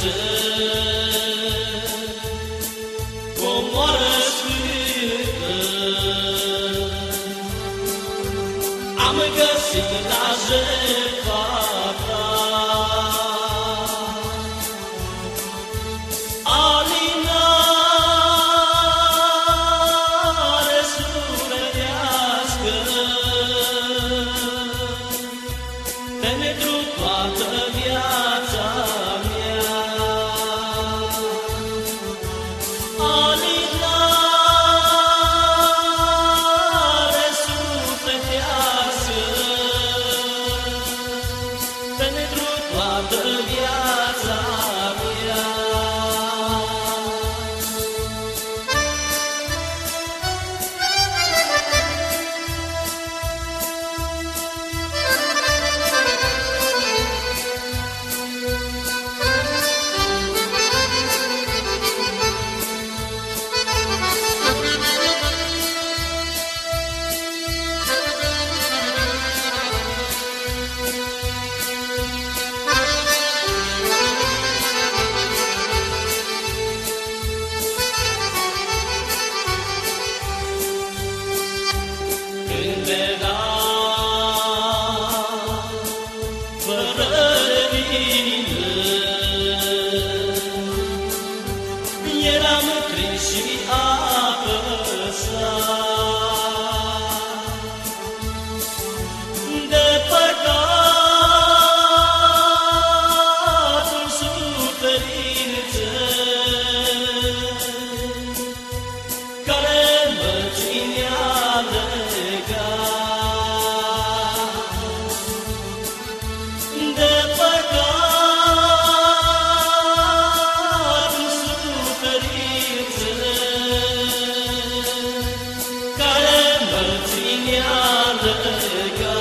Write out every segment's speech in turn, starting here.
viață, comoară sfântă. Am găsit la jertfa ta alinare sufletească pentru toată viața mea. Alinare sufletească pentru toată viața mea. Când eram fără lumină, eram trist și apăsat de păcatul suferinței care mă ținea de păcatul suferinței care mă ținea legat.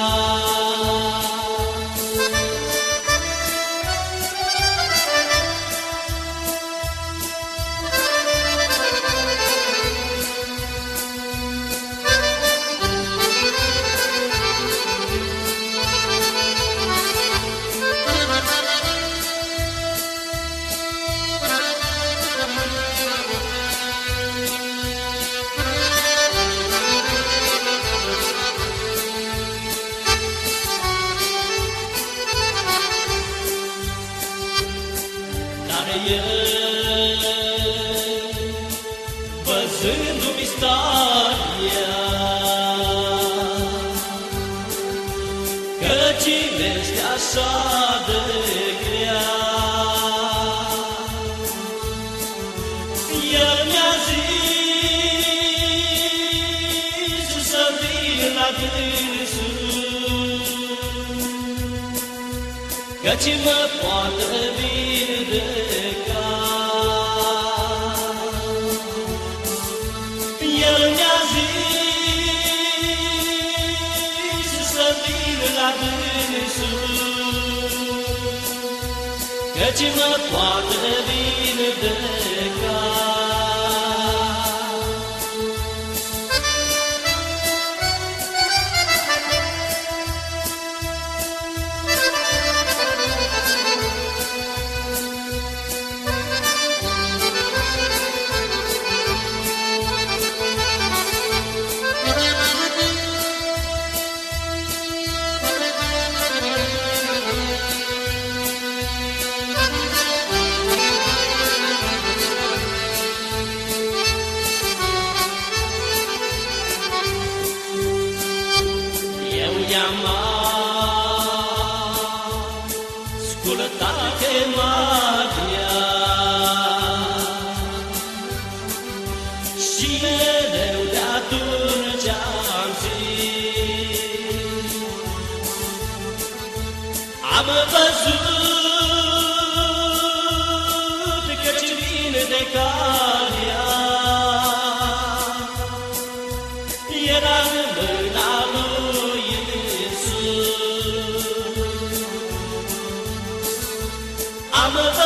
Dar el, văzându-mi starea, că cine este așa de grea, el mi-a zis să vin la dânsul, căci mă poate vindeca. El mi-a zis să vin la dânsul, căci mă poate vindeca. I-am ascultat chemarea și mereu de atunci am zis, am văzut că-ți vindecarea era în mâna lui Iisus. Am